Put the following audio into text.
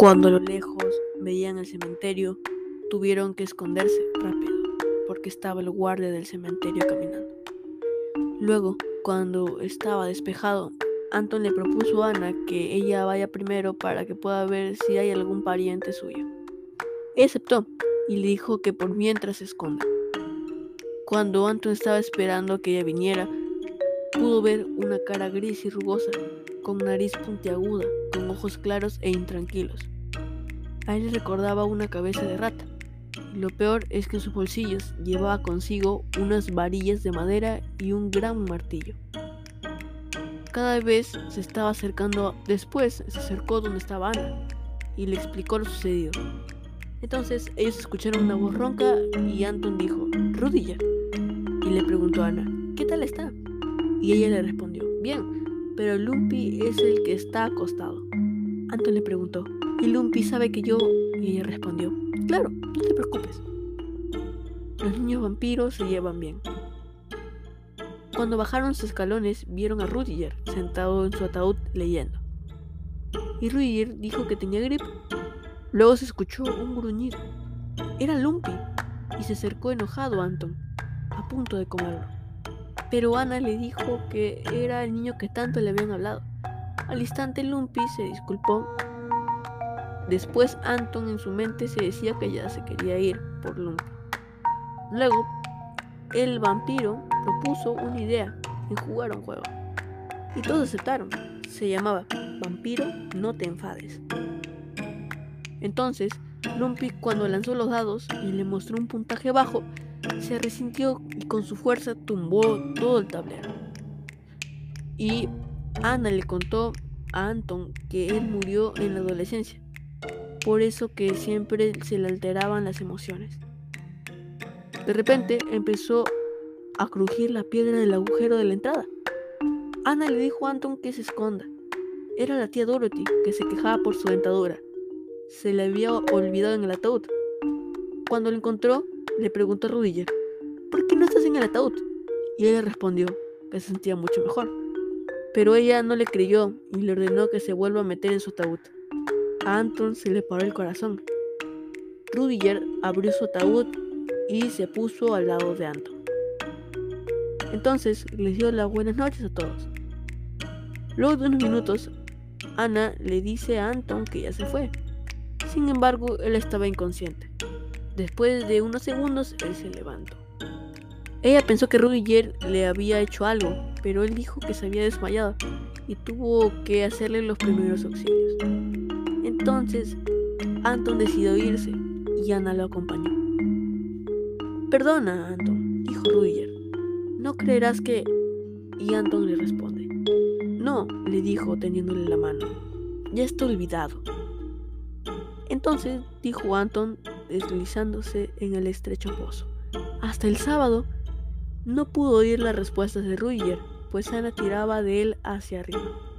Cuando a lo lejos veían el cementerio, tuvieron que esconderse rápido, porque estaba el guardia del cementerio caminando. Luego, cuando estaba despejado, Anton le propuso a Ana que ella vaya primero para que pueda ver si hay algún pariente suyo. Ella aceptó y le dijo que por mientras se esconda. Cuando Anton estaba esperando que ella viniera, pudo ver una cara gris y rugosa, con nariz puntiaguda, con ojos claros e intranquilos. A él le recordaba una cabeza de rata, y lo peor es que en sus bolsillos llevaba consigo unas varillas de madera y un gran martillo. Cada vez se estaba acercando. Después se acercó donde estaba Ana y le explicó lo sucedido. Entonces ellos escucharon una voz ronca y Anton dijo: «Rudiger», y le preguntó a Ana: «¿Qué tal está?». Y ella le respondió: «Bien, pero Lumpy es el que está acostado». Anton le preguntó: «¿Y Lumpy sabe que yo?». Y ella respondió: «Claro, no te preocupes. Los niños vampiros se llevan bien». Cuando bajaron los escalones, vieron a Rudiger sentado en su ataúd leyendo. Y Rudiger dijo que tenía gripe. Luego se escuchó un gruñido. Era Lumpy, y se acercó enojado a Anton, a punto de comerlo. Pero Ana le dijo que era el niño que tanto le habían hablado. Al instante Lumpy se disculpó. Después Anton en su mente se decía que ya se quería ir por Lumpy. Luego, el vampiro propuso una idea en jugar un juego. Y todos aceptaron. Se llamaba Vampiro, no te enfades. Entonces, Lumpy, cuando lanzó los dados y le mostró un puntaje bajo, se resintió y con su fuerza tumbó todo el tablero. Y Ana le contó a Anton que él murió en la adolescencia, por eso que siempre se le alteraban las emociones. De repente empezó a crujir la piedra del agujero de la entrada. Ana le dijo a Anton que se esconda. Era la tía Dorothy, que se quejaba por su dentadura. Se le había olvidado en el ataúd. Cuando lo encontró, le preguntó a Rudiger: «¿Por qué no estás en el ataúd?». Y él le respondió que se sentía mucho mejor. Pero ella no le creyó y le ordenó que se vuelva a meter en su ataúd. A Anton se le paró el corazón. Rudiger abrió su ataúd y se puso al lado de Anton. Entonces les dio las buenas noches a todos. Luego de unos minutos, Ana le dice a Anton que ya se fue. Sin embargo, él estaba inconsciente. Después de unos segundos, él se levantó. Ella pensó que Rudiger le había hecho algo, pero él dijo que se había desmayado y tuvo que hacerle los primeros auxilios. Entonces, Anton decidió irse y Ana lo acompañó. «Perdona, Anton», dijo Rudiger. «No creerás que...». Y Anton le responde: «No», le dijo teniéndole la mano. «Ya está olvidado». Entonces, dijo Anton deslizándose en el estrecho pozo. Hasta el sábado no pudo oír las respuestas de Rudiger, pues Ana tiraba de él hacia arriba.